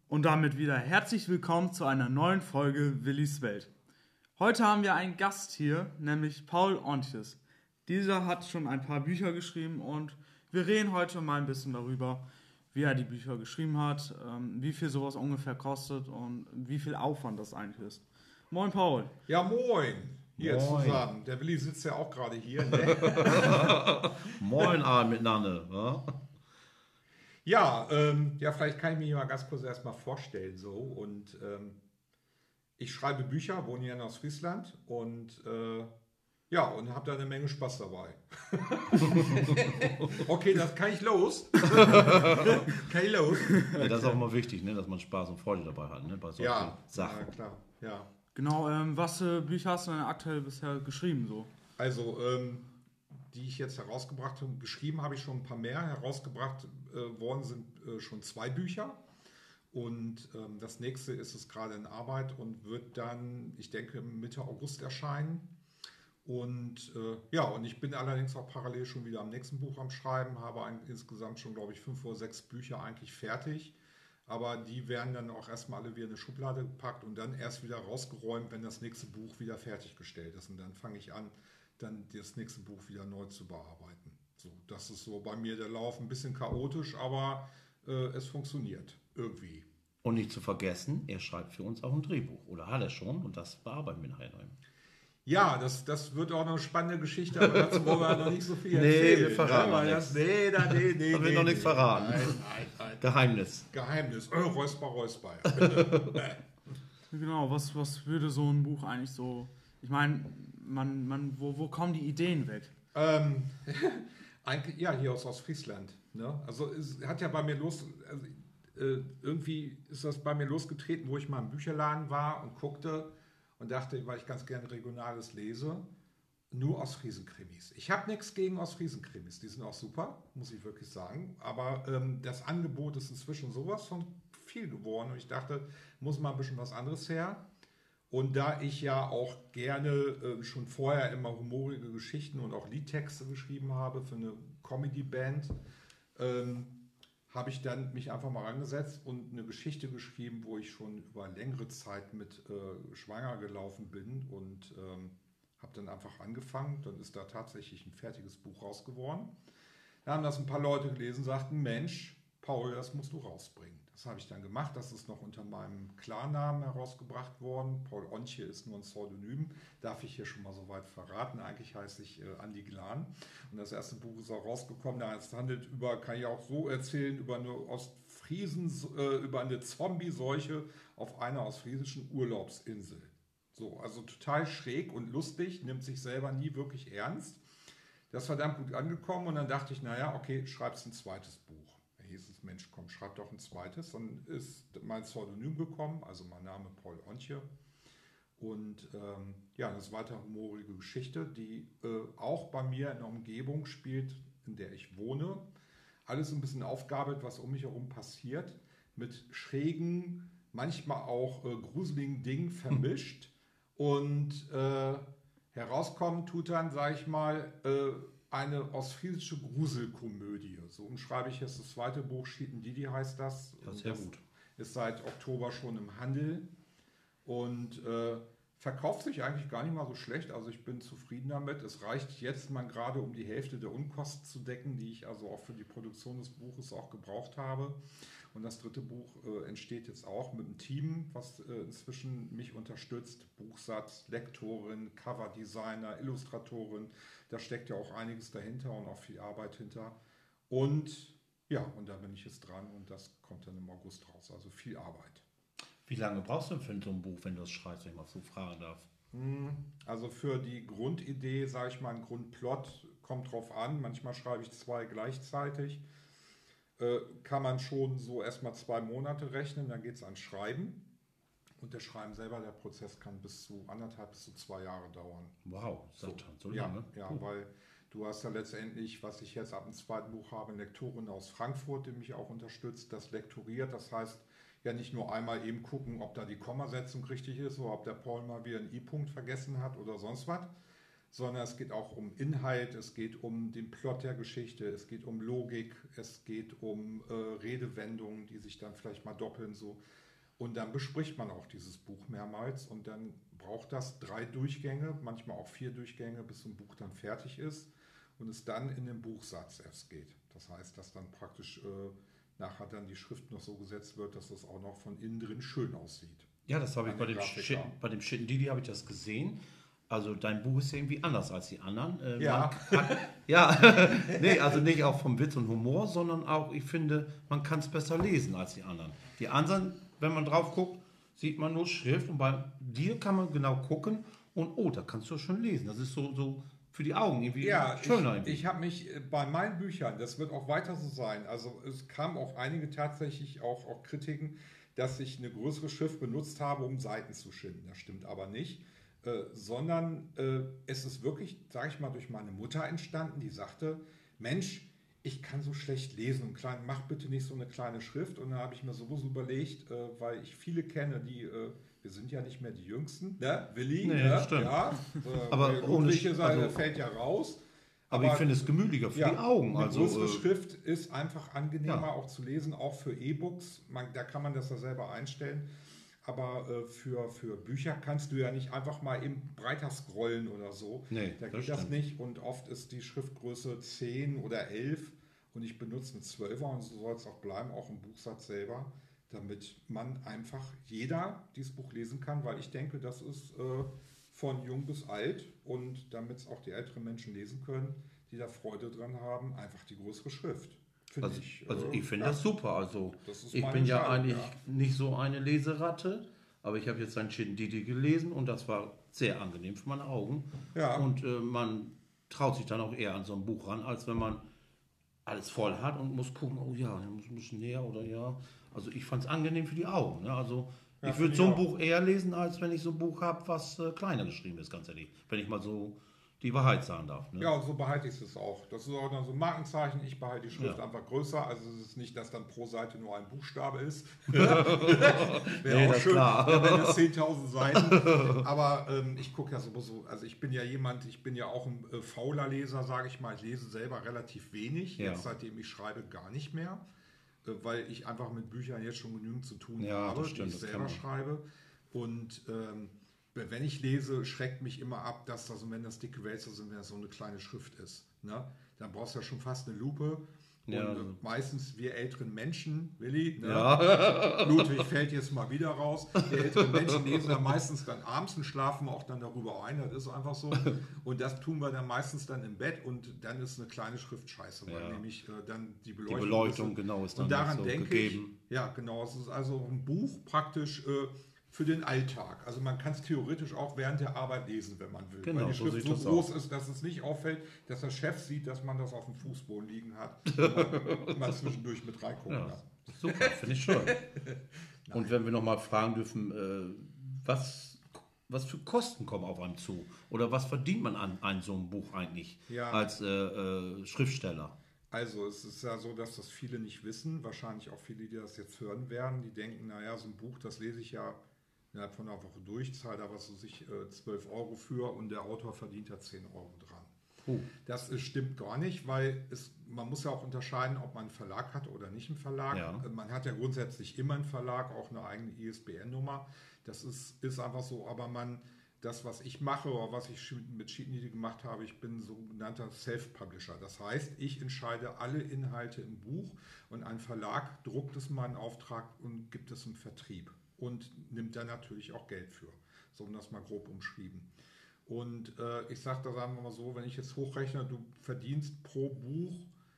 Und damit wieder herzlich willkommen zu einer neuen Folge Willis Welt. Heute haben wir einen Gast hier, nämlich Paul Ontjes. Dieser hat schon ein paar Bücher geschrieben und wir reden heute mal ein bisschen darüber, wie er die Bücher geschrieben hat, wie viel sowas ungefähr kostet und wie viel Aufwand das eigentlich ist. Moin Paul. Ja, moin. Hier zusammen. Der Willi sitzt ja auch gerade hier. Ne? Moin alle miteinander. Ja, vielleicht kann ich mich mal ganz kurz erstmal vorstellen. So. Und ich schreibe Bücher, wohne hier in Ostfriesland und und habe da eine Menge Spaß dabei. Okay, das kann ich los. Kann ich los. Ja, das ist auch immer wichtig, ne, dass man Spaß und Freude dabei hat, ne, bei solchen Sachen. Ja, klar. Ja. Genau, was für Bücher hast du denn aktuell bisher geschrieben? So? Also, die ich jetzt herausgebracht habe, geschrieben habe ich schon ein paar mehr. Herausgebracht worden sind schon 2 Bücher. Und das nächste ist es gerade in Arbeit und wird dann, ich denke, Mitte August erscheinen. Und und ich bin allerdings auch parallel schon wieder am nächsten Buch am Schreiben, habe insgesamt schon, glaube ich, 5 oder 6 Bücher eigentlich fertig. Aber die werden dann auch erstmal alle wieder in eine Schublade gepackt und dann erst wieder rausgeräumt, wenn das nächste Buch wieder fertiggestellt ist. Und dann fange ich an, dann das nächste Buch wieder neu zu bearbeiten. So, das ist so bei mir der Lauf, ein bisschen chaotisch, aber es funktioniert irgendwie. Und nicht zu vergessen, er schreibt für uns auch ein Drehbuch. Oder hat er schon? Und das bearbeiten wir nachher noch. Ja, das wird auch noch eine spannende Geschichte, aber dazu wollen wir noch nicht so viel erzählen. Wir verraten nichts. Nee. Haben wir noch nichts verraten. Nein. Geheimnis. Räusper. Genau, was würde so ein Buch eigentlich so... Ich meine, wo kommen die Ideen weg? Hier aus Ostfriesland. Ne? Also es hat ja bei mir irgendwie ist das bei mir losgetreten, wo ich mal im Bücherladen war und guckte und dachte, weil ich ganz gerne Regionales lese, nur Ostfriesen-Krimis. Ich habe nichts gegen Ostfriesen-Krimis, die sind auch super, muss ich wirklich sagen. Aber das Angebot ist inzwischen sowas von viel geworden und ich dachte, muss mal ein bisschen was anderes her. Und da ich ja auch gerne schon vorher immer humorige Geschichten und auch Liedtexte geschrieben habe für eine Comedy-Band, habe ich dann mich einfach mal rangesetzt und eine Geschichte geschrieben, wo ich schon über längere Zeit mit schwanger gelaufen bin und habe dann einfach angefangen. Dann ist da tatsächlich ein fertiges Buch raus geworden. Da haben das ein paar Leute gelesen und sagten, Mensch, Paul, das musst du rausbringen. Das habe ich dann gemacht. Das ist noch unter meinem Klarnamen herausgebracht worden. Paul Ontje ist nur ein Pseudonym. Darf ich hier schon mal so weit verraten. Eigentlich heiße ich Andi Glan. Und das erste Buch ist auch rausgekommen. Es handelt über, kann ich auch so erzählen, über eine über eine Zombie-Seuche auf einer ostfriesischen Urlaubsinsel. So, also total schräg und lustig, nimmt sich selber nie wirklich ernst. Das ist verdammt gut angekommen und dann dachte ich, okay, schreibst ein zweites Buch. Da hieß es, Mensch, komm, schreib doch ein zweites. Dann ist mein Pseudonym gekommen, also mein Name Paul Ontje. Und eine weiter humorige Geschichte, die auch bei mir in der Umgebung spielt, in der ich wohne. Alles ein bisschen aufgabelt, was um mich herum passiert, mit schrägen, manchmal auch gruseligen Dingen vermischt. Und herauskommen tut dann, sage ich mal, eine ostfriesische Gruselkomödie. So umschreibe ich jetzt das zweite Buch, Schieten Didi heißt das. Das ist sehr gut. Ist seit Oktober schon im Handel und verkauft sich eigentlich gar nicht mal so schlecht. Also ich bin zufrieden damit. Es reicht jetzt mal gerade, um die Hälfte der Unkosten zu decken, die ich also auch für die Produktion des Buches auch gebraucht habe. Und das dritte Buch entsteht jetzt auch mit einem Team, was inzwischen mich unterstützt. Buchsatz, Lektorin, Coverdesigner, Illustratorin. Da steckt ja auch einiges dahinter und auch viel Arbeit hinter. Und da bin ich jetzt dran und das kommt dann im August raus. Also viel Arbeit. Wie lange brauchst du für so ein Buch, wenn du es schreibst, wenn ich mal so fragen darf? Also für die Grundidee, sage ich mal, ein Grundplot, kommt drauf an. Manchmal schreibe ich 2 gleichzeitig. Kann man schon so erstmal 2 Monate rechnen, dann geht es ans Schreiben. Und der Schreiben selber, der Prozess kann bis zu 1,5 bis zu 2 Jahre dauern. Wow, so lange? Ja, weil du hast ja letztendlich, was ich jetzt ab dem zweiten Buch habe, eine Lektorin aus Frankfurt, die mich auch unterstützt, das lektoriert. Das heißt, ja nicht nur einmal eben gucken, ob da die Kommasetzung richtig ist oder ob der Paul mal wieder einen I-Punkt vergessen hat oder sonst was, sondern es geht auch um Inhalt, es geht um den Plot der Geschichte, es geht um Logik, es geht um Redewendungen, die sich dann vielleicht mal doppeln so. Und dann bespricht man auch dieses Buch mehrmals und dann braucht das 3 Durchgänge, manchmal auch 4 Durchgänge, bis so ein Buch dann fertig ist und es dann in den Buchsatz erst geht. Das heißt, dass dann praktisch nachher dann die Schrift noch so gesetzt wird, dass das auch noch von innen drin schön aussieht. Ja, das habe ich An bei den dem Grafiker. Bei dem Shitten Didi habe ich das gesehen. Also dein Buch ist ja irgendwie anders als die anderen. Ja. Ja, nee, also nicht auch vom Witz und Humor, sondern auch, ich finde, man kann es besser lesen als die anderen. Die anderen, wenn man drauf guckt, sieht man nur Schrift und bei dir kann man genau gucken und oh, da kannst du schon lesen. Das ist so für die Augen irgendwie Ja, schöner. Irgendwie. ich habe mich bei meinen Büchern, das wird auch weiter so sein, also es kamen auch einige tatsächlich auch Kritiken, dass ich eine größere Schrift benutzt habe, um Seiten zu schinden. Das stimmt aber nicht, sondern es ist wirklich, sage ich mal, durch meine Mutter entstanden, die sagte, Mensch, ich kann so schlecht lesen und mach bitte nicht so eine kleine Schrift. Und dann habe ich mir sowieso überlegt, weil ich viele kenne, wir sind ja nicht mehr die Jüngsten, ne? Willi, Nee, ne? das stimmt. Ja, Aber der ohne Jugendliche also- fällt ja raus. aber ich finde es gemütlicher für die Augen. Eine Also, größere Schrift ist einfach angenehmer ja. auch zu lesen, auch für E-Books. Da kann man das ja selber einstellen. Aber für Bücher kannst du ja nicht einfach mal eben breiter scrollen oder so. Nee, Da das geht das stimmt. nicht. Und oft ist die Schriftgröße 10 oder 11 und ich benutze eine 12er und so soll es auch bleiben, auch im Buchsatz selber, damit man einfach jeder dieses Buch lesen kann, weil ich denke, das ist von jung bis alt und damit es auch die älteren Menschen lesen können, die da Freude dran haben, einfach die größere Schrift. Finde Also ich finde ja, das super. Also das ist ich meine bin ja Entscheidung, eigentlich ja. nicht so eine Leseratte, aber ich habe jetzt ein Shitten Didi gelesen und das war sehr angenehm für meine Augen. Ja. Und man traut sich dann auch eher an so ein Buch ran, als wenn man alles voll hat und muss gucken, oh ja, ich muss ein bisschen näher oder ja. Also ich fand es angenehm für die Augen. Ne? Also Ja, ich würde finde so ich ein auch. Buch eher lesen, als wenn ich so ein Buch habe, was kleiner geschrieben ist, ganz ehrlich. Wenn ich mal so die Wahrheit sagen darf. Ne? Ja, und so behalte ich es auch. Das ist auch dann so ein Markenzeichen. Ich behalte die Schrift Ja. einfach größer. Also es ist nicht, dass dann pro Seite nur ein Buchstabe ist. Nee, Wäre auch das ist schön, klar. dann wären es 10.000 Seiten. Aber ich gucke ja sowieso, also ich bin ja auch ein fauler Leser, sage ich mal. Ich lese selber relativ wenig. Ja. Jetzt, seitdem ich schreibe, gar nicht mehr. Weil ich einfach mit Büchern jetzt schon genügend zu tun Ja, habe, das stimmt, die ich das selber kann man. schreibe. Und wenn ich lese, schreckt mich immer ab, dass das, und wenn das dicke Wälzer sind, wenn das so eine kleine Schrift ist, ne? Dann brauchst du ja schon fast eine Lupe. Ja. Und meistens wir älteren Menschen, Willi, ne? Ja. Ludwig fällt jetzt mal wieder raus. Die älteren Menschen lesen ja meistens dann abends und schlafen auch dann darüber ein. Das ist einfach so. Und das tun wir dann meistens dann im Bett und dann ist eine kleine Schrift scheiße, weil Ja. nämlich dann die Die Beleuchtung, Beleuchtung, genau, ist dann und daran nicht so denke gegeben. ich, ja genau, es ist also ein Buch praktisch für den Alltag. Also man kann es theoretisch auch während der Arbeit lesen, wenn man will. Genau, weil die so Schrift sehe ich so das groß auch. ist, dass es nicht auffällt, dass der Chef sieht, dass man das auf dem Fußboden liegen hat und man zwischendurch mit reingucken Ja, kann. super, finde ich schön. Und wenn wir nochmal fragen dürfen, was für Kosten kommen auf einem zu? Oder was verdient man an so einem Buch eigentlich Ja. als Schriftsteller? Also es ist ja so, dass das viele nicht wissen, wahrscheinlich auch viele, die das jetzt hören werden, die denken, naja, so ein Buch, das lese ich ja innerhalb von einer Woche durch, zahle da was weiß ich 12 Euro für und der Autor verdient da 10 Euro dran. Das stimmt gar nicht, weil man muss ja auch unterscheiden, ob man einen Verlag hat oder nicht einen Verlag. Ja. Man hat ja grundsätzlich immer einen Verlag, auch eine eigene ISBN-Nummer. Das ist einfach so, aber das, was ich mache oder was ich mit Sheetneedle gemacht habe, ich bin sogenannter Self-Publisher. Das heißt, ich entscheide alle Inhalte im Buch und ein Verlag druckt es mal in Auftrag und gibt es im Vertrieb und nimmt da natürlich auch Geld für. So, um das mal grob umschrieben. Und ich sage da, sagen wir mal so, wenn ich jetzt hochrechne, du verdienst pro Buch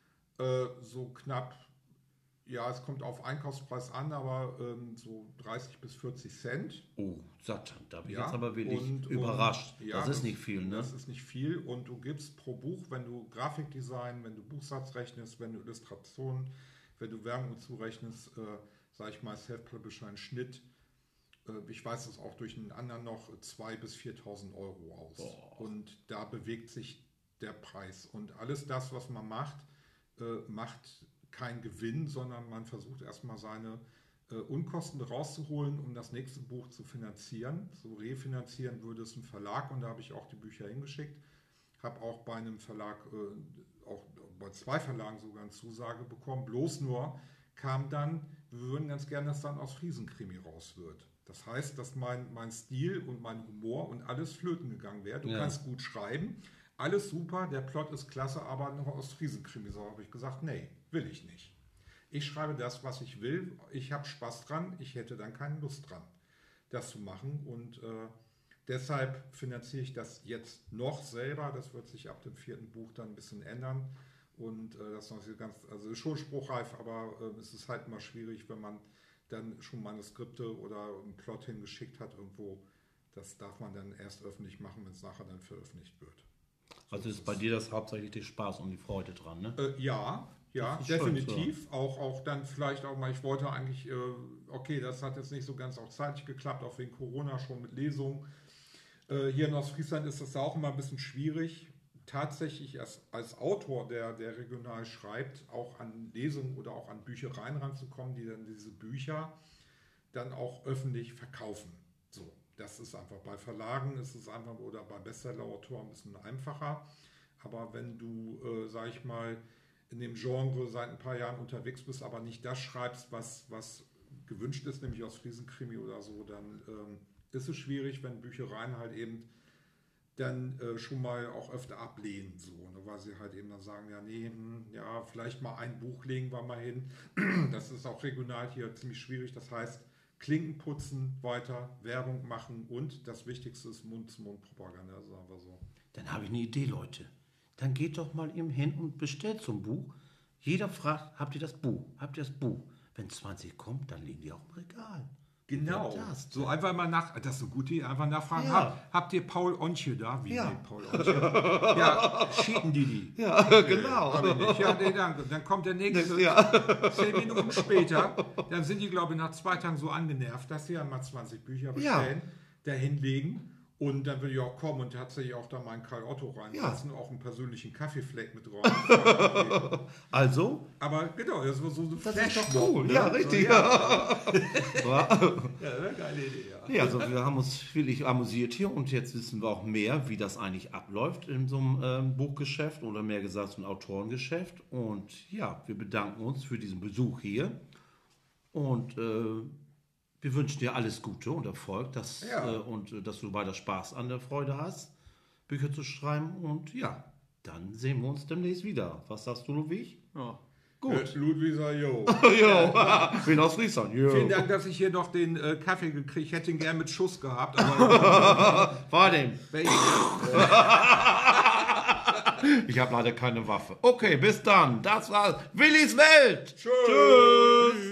so knapp, ja, es kommt auf Einkaufspreis an, aber so 30 bis 40 Cent. Oh, Satan, da bin ich Ja, jetzt aber wirklich und- überrascht. ja, das ist nicht viel, ne? Das ist nicht viel und du gibst pro Buch, wenn du Grafikdesign, wenn du Buchsatz rechnest, wenn du Illustrationen, wenn du Werbung zurechnest, sage ich mal, Self-Publisher einen Schnitt, ich weiß es auch durch einen anderen noch, 2.000 bis 4.000 Euro aus. Boah. Und da bewegt sich der Preis. Und alles das, was man macht, macht keinen Gewinn, sondern man versucht erstmal seine Unkosten rauszuholen, um das nächste Buch zu finanzieren. So refinanzieren würde es ein Verlag und da habe ich auch die Bücher hingeschickt. habe auch bei einem Verlag, auch bei 2 Verlagen sogar eine Zusage bekommen. Bloß nur kam dann, wir würden ganz gerne, dass dann aus Friesenkrimi raus wird. Das heißt, dass mein Stil und mein Humor und alles flöten gegangen wäre. Du kannst gut schreiben, alles super, der Plot ist klasse, aber noch aus Friesenkrimi. So habe ich gesagt, nee, will ich nicht. Ich schreibe das, was ich will. Ich habe Spaß dran. Ich hätte dann keine Lust dran, das zu machen. Und deshalb finanziere ich das jetzt noch selber. Das wird sich ab dem 4. Buch dann ein bisschen ändern. Und das ist noch also schon spruchreif, aber es ist halt immer schwierig, wenn man dann schon Manuskripte oder einen Plot hingeschickt hat irgendwo. Das darf man dann erst öffentlich machen, wenn es nachher dann veröffentlicht wird. Also ist bei dir das hauptsächlich der Spaß und die Freude dran, ne? Ja, definitiv. So. Auch dann vielleicht auch mal, ich wollte eigentlich, okay, das hat jetzt nicht so ganz auch zeitlich geklappt, auch wegen Corona schon mit Lesungen. Hier in Ostfriesland ist das auch immer ein bisschen schwierig, tatsächlich als Autor, der regional schreibt, auch an Lesungen oder auch an Büchereien ranzukommen, die dann diese Bücher dann auch öffentlich verkaufen. So, das ist einfach bei Verlagen, ist es einfach, oder bei Bestseller-Autoren ein bisschen einfacher. Aber wenn du, sag ich mal, in dem Genre seit ein paar Jahren unterwegs bist, aber nicht das schreibst, was gewünscht ist, nämlich aus Friesenkrimi oder so, dann ist es schwierig, wenn Büchereien halt eben dann schon mal auch öfter ablehnen, so, ne, weil sie halt eben dann sagen, ja, nee, ja, vielleicht mal ein Buch legen wir mal hin. Das ist auch regional hier ziemlich schwierig. Das heißt, Klinken putzen, weiter Werbung machen und das Wichtigste ist Mund-zu-Mund-Propaganda, sagen wir so. Dann habe ich eine Idee, Leute. Dann geht doch mal eben hin und bestellt so ein Buch. Jeder fragt, habt ihr das Buch? Habt ihr das Buch? Wenn 20 kommt, dann liegen die auch im Regal. Genau. So einfach mal das ist eine gute Idee, einfach nachfragen. Ja. Habt ihr Paul Ontje da? Wie Ja. nee, Paul Ontje? Ja, schieten die. Ja, genau. Hab ich nicht. Ja, nee, danke. Dann kommt der nächste. Ja. 10 Minuten später, dann sind die, glaube ich, nach 2 Tagen so angenervt, dass sie ja mal 20 Bücher bestellen, dahin legen. Und dann will ich auch kommen und tatsächlich auch da meinen Karl Otto reinsetzen, auch einen persönlichen Kaffeefleck mit drauf. Also? Aber genau, das war so eine Das ist doch Flashmob, cool. ne? Ja, richtig. So, ja, geile Idee, ja. Ja, also wir haben uns wirklich amüsiert hier und jetzt wissen wir auch mehr, wie das eigentlich abläuft in so einem Buchgeschäft oder mehr gesagt so ein Autorengeschäft. Und ja, wir bedanken uns für diesen Besuch hier und wir wünschen dir alles Gute und Erfolg, dass du weiter Spaß an der Freude hast, Bücher zu schreiben. Und ja, dann sehen wir uns demnächst wieder. Was sagst du, Ludwig? Ja. Gut. Ludwiger, jo. Jo, bin aus Friesland. Jo. Vielen Dank, dass ich hier noch den Kaffee gekriegt. Ich hätte ihn gern mit Schuss gehabt. Aber War dem. welchen? Ich habe leider keine Waffe. Okay, bis dann. Das war Willis Welt. Tschüss.